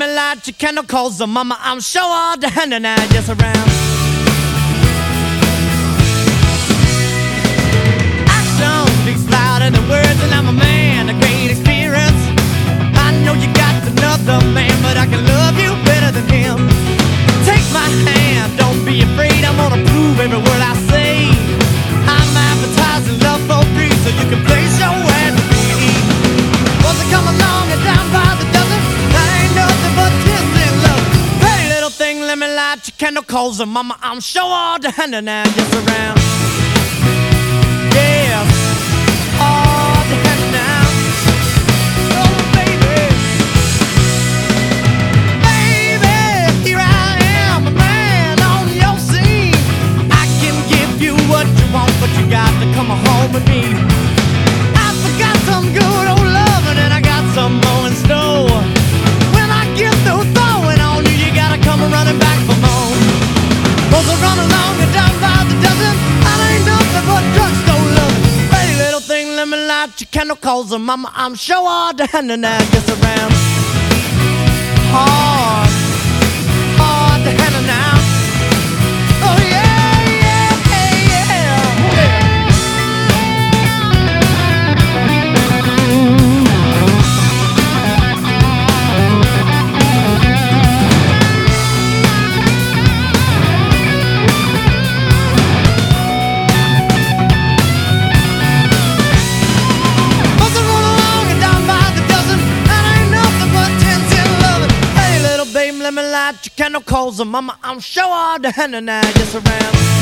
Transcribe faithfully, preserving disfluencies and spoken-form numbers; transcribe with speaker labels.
Speaker 1: me light your candle, cause the mama, I'm sure all the hand and I just around. Action speaks louder than words, and I'm a man of great experience. I know you got another man, but I can love you better than him. Take my hand, don't be afraid, I'm gonna prove every word I say. I'm advertising love for free, so you can place your ad with me. Once I come along and down by the dozen, that ain't nothing but tears and love. Pretty little thing, let me light your candle, cause the mama, I'm sure all the hand and I'm just around. Yeah, all the hand now. Oh baby, baby, here I am, a man on your scene. I can give you what you want, but you got to come home with me. I forgot some good old loving, and I got some more in store. When I get through throwing on you, you gotta come running back for more. Cause I run along and down by the dozen, that ain't nothing but drugstore loving. Pretty little thing, let me light your candle, cause the mama, I'm sure all the hand and I just around. Hard, hard to handle now. Oh yeah, yeah, yeah, yeah. Let me light your candle, cause the mama, I'm sure all the hand and I just around.